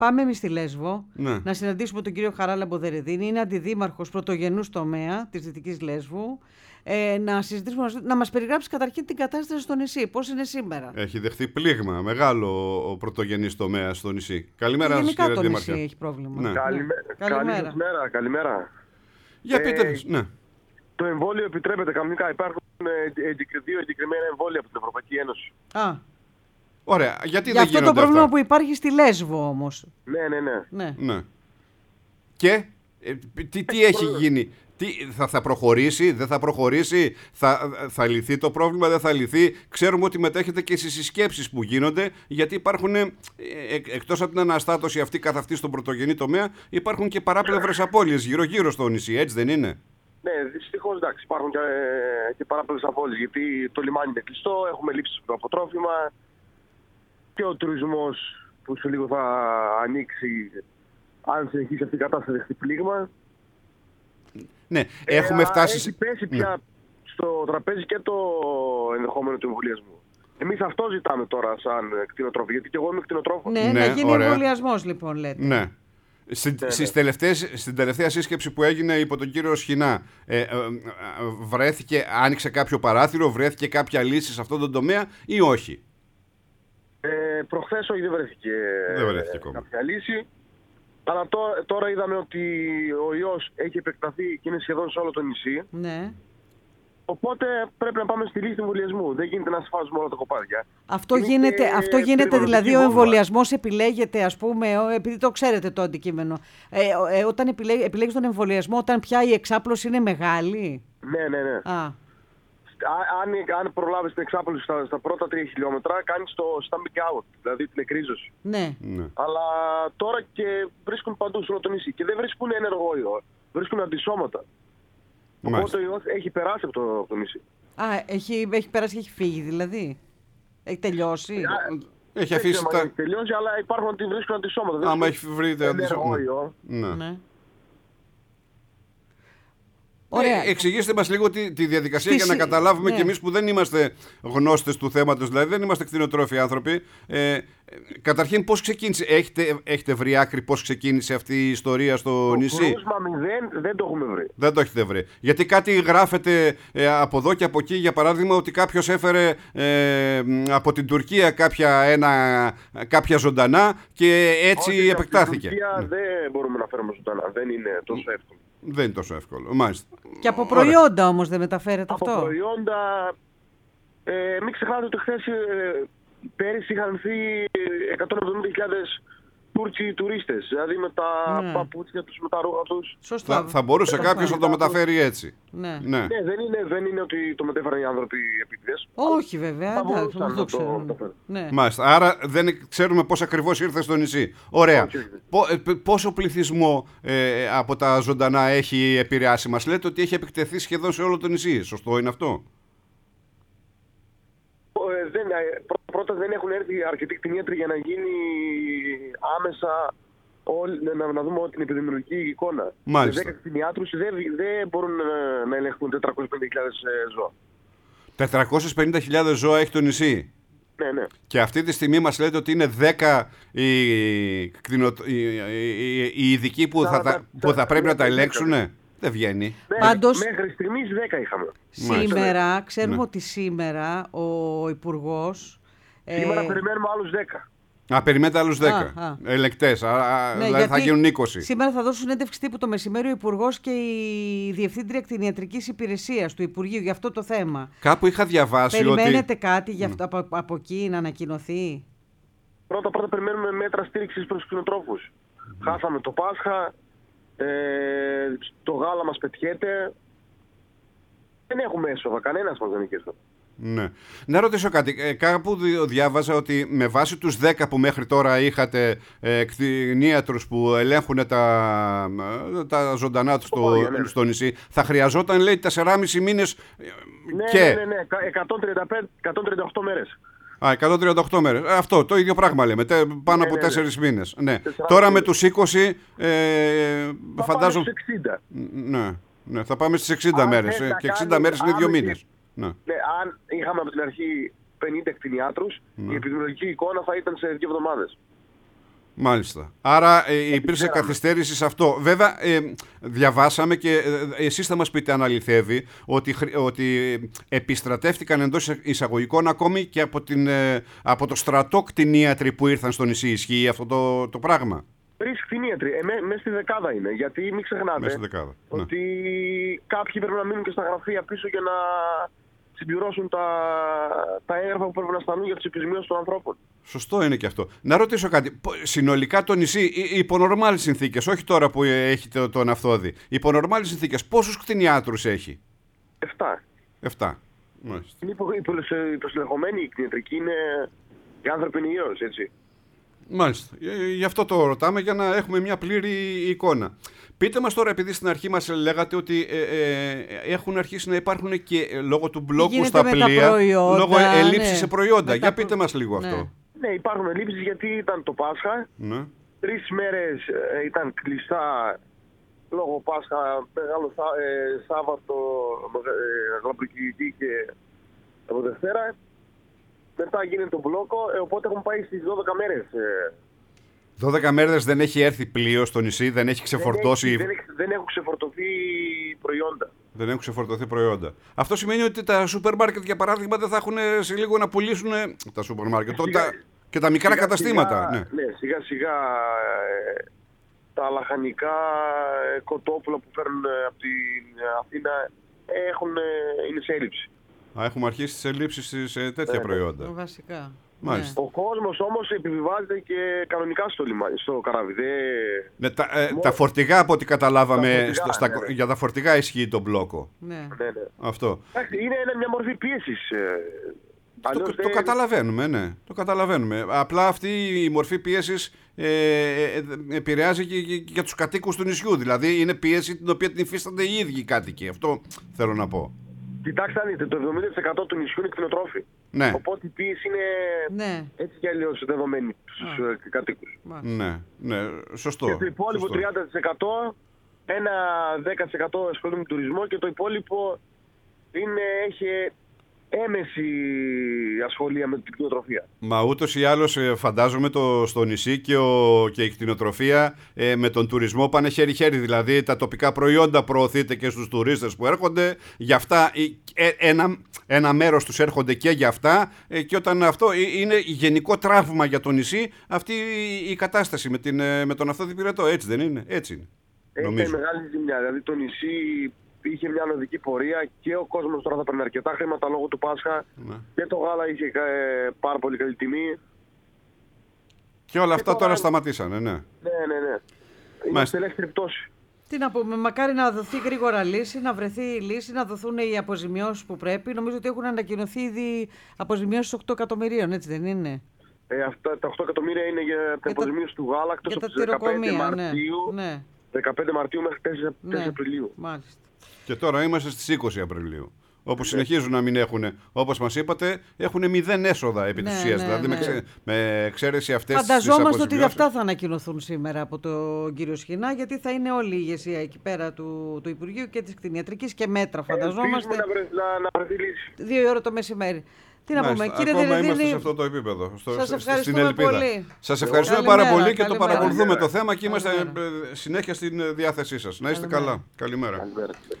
Πάμε εμείς στη Λέσβο Ναι. να συναντήσουμε τον κύριο Χαράλαμπο Μποδερεδίνη. Είναι αντιδήμαρχος πρωτογενούς τομέα της Δυτικής Λέσβου. Να συζητήσουμε, να μας περιγράψει καταρχήν την κατάσταση στο νησί. Πώς είναι σήμερα. Έχει δεχθεί πλήγμα μεγάλο ο πρωτογενής τομέας στο νησί. Καλημέρα σας, Γενικά κύριε το Δήμαρχε. νησί έχει πρόβλημα. Ναι. Καλημέρα. Για πείτε μας. Ναι. Το εμβόλιο επιτρέπεται κανονικά. Υπάρχουν 2 εγκεκριμένα εμβόλια από την Ευρωπαϊκή Ένωση. Ωραία. Γιατί Για δεν αυτό γίνονται το πρόβλημα αυτά? που υπάρχει στη Λέσβο όμως. Ναι. Ναι. Και τι έχει γίνει? Θα προχωρήσει, δεν θα προχωρήσει, θα λυθεί το πρόβλημα, δεν θα λυθεί? Ξέρουμε ότι μετέχετε και στις συσκέψεις που γίνονται, γιατί υπάρχουν, εκτός από την αναστάτωση αυτή καθ' αυτή στον πρωτογενή τομέα, υπάρχουν και παράπλευρες απώλειες γύρω-γύρω στο νησί, έτσι δεν είναι? Ναι, δυστυχώς εντάξει, υπάρχουν και παράπλευρες απώλειες, γιατί το λιμάνι είναι κλειστό, έχουμε λήψεις από τρόφιμα και ο τουρισμός που σε λίγο θα ανοίξει, αν συνεχίσει αυτή η κατάσταση, δεχτεί πλήγμα. Ναι, έχουμε φτάσει... Έχει πέσει πια στο τραπέζι και το ενδεχόμενο του εμβολιασμού. Εμείς αυτό ζητάμε τώρα σαν κτηνοτρόφοι, γιατί και εγώ είμαι κτηνοτρόφος. Ναι, να γίνει εμβολιασμός λοιπόν, λέτε. Ναι. Στην τελευταία σύσκεψη που έγινε υπό τον κύριο Σχοινά, άνοιξε κάποιο παράθυρο, βρέθηκε κάποια λύση σε αυτόν τον τομέα ή όχι? Προχθές όχι, δεν βρέθηκε κάποια λύση. Αλλά τώρα είδαμε ότι ο ιός έχει επεκταθεί και είναι σχεδόν σε όλο το νησί. Ναι. Οπότε πρέπει να πάμε στη λύση του εμβολιασμού. Δεν γίνεται να σφάζουμε όλα τα κοπάδια. Αυτό γίνεται δηλαδή, ο εμβολιασμός επιλέγεται, ας πούμε, επειδή το ξέρετε το αντικείμενο. Όταν επιλέγεις τον εμβολιασμό, όταν πια η εξάπλωση είναι μεγάλη. Ναι. Αν προλάβεις την εξάπλωση στα πρώτα 3 χιλιόμετρα, κάνεις το stamping out, δηλαδή την εκρίζωση. Ναι. Αλλά τώρα και βρίσκουν παντού σε όλο το νησί. Και δεν βρίσκουν ενεργό ιό, βρίσκουν αντισώματα. Οπότε ο ιός έχει περάσει από το νησί. Έχει περάσει και έχει φύγει δηλαδή. Έχει τελειώσει. Έχει αφήσει Έχει τελειώσει, αλλά υπάρχουν ότι βρίσκουν αντισώματα. Άμα έχει βρει ενεργό ιό. Ναι. Ωραία. Εξηγήστε μας λίγο τη διαδικασία για να καταλάβουμε και εμείς που δεν είμαστε γνώστες του θέματος, δηλαδή δεν είμαστε κτηνοτρόφοι άνθρωποι. Καταρχήν, πώς ξεκίνησε, έχετε βρει άκρη πώς ξεκίνησε αυτή η ιστορία στο νησί? Το κρούσμα 0 δεν το έχουμε βρει. Δεν το έχετε βρει. Γιατί κάτι γράφεται από εδώ και από εκεί, για παράδειγμα, ότι κάποιος έφερε από την Τουρκία κάποια ζωντανά και έτσι επεκτάθηκε. Στην Τουρκία δεν μπορούμε να φέρουμε ζωντανά, δεν είναι τόσο εύκολο. Δεν είναι τόσο εύκολο, μάλιστα. Και από προϊόντα όμως δεν μεταφέρεται αυτό? Από προϊόντα, μην ξεχνάτε ότι χθες πέρυσι είχαν έρθει 170.000 Τούρκοι τουρίστες, δηλαδή με τα παπούτσια τους, με τα ρούχα τους. Σωστά. Θα μπορούσε κάποιος να το μεταφέρει έτσι. Ναι, δεν είναι ότι το μετέφεραν οι άνθρωποι επίτηδες. Όχι βέβαια, θα δεν μπορούσαν το ξέρω. Μάλιστα, άρα δεν ξέρουμε πώς ακριβώς ήρθε στο νησί. Ωραία. Πόσο πληθυσμό από τα ζωντανά έχει επηρεάσει? Μας λέτε ότι έχει επιτεθεί σχεδόν σε όλο το νησί. Σωστό είναι αυτό? Πρώτα δεν έχουν έρθει αρκετοί κτηνίατροι για να γίνει άμεσα να δούμε την επιδημιολογική εικόνα. Μάλιστα. 10 κτηνιάτρους δεν μπορούν να ελεγχθούν 450.000 ζώα. 450.000 ζώα έχει το νησί. Ναι. Και αυτή τη στιγμή μας λέτε ότι είναι 10 οι ειδικοί που θα πρέπει να τα ελέγξουνε. Δεν βγαίνει. Πάντως, μέχρι στιγμής 10 είχαμε. Σήμερα, ξέρουμε ότι σήμερα ο Υπουργός... Σήμερα περιμένουμε άλλους 10. Περιμένετε άλλους 10 ελεκτές, δηλαδή θα γίνουν 20. Σήμερα θα δώσουν συνέντευξη τύπου το μεσημέρι ο Υπουργός και η Διευθύντρια Κτηνιατρικής Υπηρεσίας του Υπουργείου για αυτό το θέμα. Κάπου είχα διαβάσει Περιμένετε κάτι για αυτό, από εκεί να ανακοινωθεί? Πρώτα περιμένουμε μέτρα στήριξης προς τους κτηνοτρόφους. Χάσαμε το Πάσχα, το γάλα μας πετιέται. Δεν έχουμε έσοδα, κανένας μας δεν έχει έσοδα. Ναι. Να ρωτήσω κάτι. Κάπου διάβαζα ότι με βάση τους 10 που μέχρι τώρα είχατε κτηνίατρους που ελέγχουν τα ζωντανά τους στο νησί, θα χρειαζόταν, λέει, 4,5 μήνες Ναι, 138 μέρες. 138 μέρες. Αυτό το ίδιο πράγμα λέμε. Πάνω από 4 μήνες. Ναι. Τώρα με τους 20 φαντάζομαι... Ναι, θα πάμε στις 60 μέρες. Και 60 μέρες είναι 2 μήνες. Ναι, αν είχαμε από την αρχή 50 κτηνιάτρους, η επιδημιολογική εικόνα θα ήταν σε 2 εβδομάδες. Μάλιστα. Άρα υπήρξε καθυστέρηση σε αυτό. Βέβαια, διαβάσαμε και εσείς θα μας πείτε αν αληθεύει ότι επιστρατεύτηκαν εντός εισαγωγικών ακόμη και από το στρατό κτηνίατροι που ήρθαν στο νησί. Ισχύει αυτό το πράγμα? 3 κτηνίατροι. Μέσα στη δεκάδα είναι. Γιατί μην ξεχνάτε ότι κάποιοι πρέπει να μείνουν και στα γραφεία πίσω για να συμπληρώσουν τα έγγραφα που πρέπει να σταλούν για τις επισημειώσεις των ανθρώπων. Σωστό είναι και αυτό. Να ρωτήσω κάτι. Συνολικά το νησί, υπό νορμάλες συνθήκες, όχι τώρα που έχετε τον Αυθόδη, υπό νορμάλες συνθήκες, πόσους κτηνιάτρους έχει? 7. Μάλιστα. Είναι υποσυνεχομένοι οι κτηνιατρικοί, οι άνθρωποι είναι ιός, έτσι. Μάλιστα. Γι' αυτό το ρωτάμε, για να έχουμε μια πλήρη εικόνα. Πείτε μας τώρα, επειδή στην αρχή μας λέγατε ότι έχουν αρχίσει να υπάρχουν και λόγω του μπλόκου στα πλοία, λόγω ελλείψης σε προϊόντα. Για πείτε μας λίγο αυτό. Ναι, υπάρχουν ελλείψεις γιατί ήταν το Πάσχα. 3 μέρες ήταν κλειστά λόγω Πάσχα, Μεγάλο Σάββατο, Λαμπροκυριακή και από Δευτέρα. Μετά γίνεται το μπλόκο, οπότε έχουν πάει στις 12 μέρες. 12 μέρες δεν έχει έρθει πλοίο στο νησί, δεν έχει ξεφορτώσει. Δεν έχουν ξεφορτωθεί προϊόντα. Δεν έχουν ξεφορτωθεί προϊόντα. Αυτό σημαίνει ότι τα σούπερ μάρκετ, για παράδειγμα, δεν θα έχουν σε λίγο να πουλήσουν τα σούπερ μάρκετ και τα μικρά καταστήματα. Ναι, σιγά σιγά τα λαχανικά κοτόπουλα που φέρνουν από την Αθήνα είναι σε έλλειψη. Έχουμε αρχίσει τις ελλείψεις σε τέτοια προϊόντα. Βασικά. Μάλιστα. Ο κόσμος όμως επιβιβάζεται και κανονικά στο καράβι. Τα φορτηγά, από ό,τι καταλάβαμε, για τα φορτηγά ισχύει το μπλόκο. Ναι. Αυτό. Είναι μια μορφή πίεσης. Το καταλαβαίνουμε, ναι. Το καταλαβαίνουμε. Απλά αυτή η μορφή πίεσης επηρεάζει και για τους κατοίκους του νησιού. Δηλαδή είναι πίεση την οποία την υφίστανται οι ίδιοι οι κάτοικοι. Αυτό θέλω να πω. Κοιτάξτε, το 70% του νησιού είναι κτηνοτρόφοι. Ναι. Οπότε η πίεση είναι έτσι κι αλλιώς δεδομένη στους κατοίκους. Ναι, σωστό. Και το υπόλοιπο 30%, ένα 10% ασχολείται με τουρισμό και το υπόλοιπο έχει έμεση ασχολία με την κτηνοτροφία. Μα ούτως ή άλλως φαντάζομαι στο νησί και η κτηνοτροφία με τον τουρισμό πάνε χέρι-χέρι. Δηλαδή τα τοπικά προϊόντα προωθείται και στους τουρίστες που έρχονται. Γι' αυτά ένα μέρος τους έρχονται και για αυτά. Και όταν αυτό είναι γενικό τραύμα για το νησί, αυτή η κατάσταση με τον Αυθόδη Πυρετό. Έτσι δεν είναι? Έτσι είναι. Έχει μεγάλη ζημιά. Δηλαδή το νησί είχε μια ανωδική πορεία και ο κόσμος τώρα θα παίρνει αρκετά χρήματα λόγω του Πάσχα. Και το γάλα είχε πάρα πολύ καλή τιμή. Και όλα αυτά τώρα σταματήσανε, ναι. Ναι. Είναι σε ελεύθερη πτώση. Τι να πούμε, μακάρι να δοθεί γρήγορα λύση, να βρεθεί η λύση, να δοθούν οι αποζημιώσεις που πρέπει. Νομίζω ότι έχουν ανακοινωθεί ήδη αποζημιώσεις 8 εκατομμυρίων, έτσι δεν είναι? Αυτά τα 8 εκατομμύρια είναι για την αποζημίωση του γάλακτος από τις 15 Μαρτίου. Ναι. 15 Μαρτίου μέχρι 4 Απριλίου. Μάλιστα. Και τώρα είμαστε στις 20 Απριλίου. Όπου συνεχίζουν να μην έχουν, όπως μας είπατε, έχουν 0 έσοδα επί της ουσίας. Δηλαδή με εξαίρεση αυτές τις αποζημιώσεις. Φανταζόμαστε ότι αυτά θα ανακοινωθούν σήμερα από τον κύριο Σχοινά, γιατί θα είναι όλη η ηγεσία εκεί πέρα του Υπουργείου και της κτηνιατρικής και μέτρα. Φανταζόμαστε. Να βρεθεί λύση. 2 ώρα το μεσημέρι. Τι να πούμε, κύριε Ακόμα Δερεδίνη, είμαστε σε αυτό το επίπεδο. Σας ευχαριστούμε πολύ. Σας ευχαριστούμε πάρα πολύ και το παρακολουθούμε το θέμα και είμαστε συνέχεια στην διάθεσή σας. Να είστε καλά. Καλημέρα.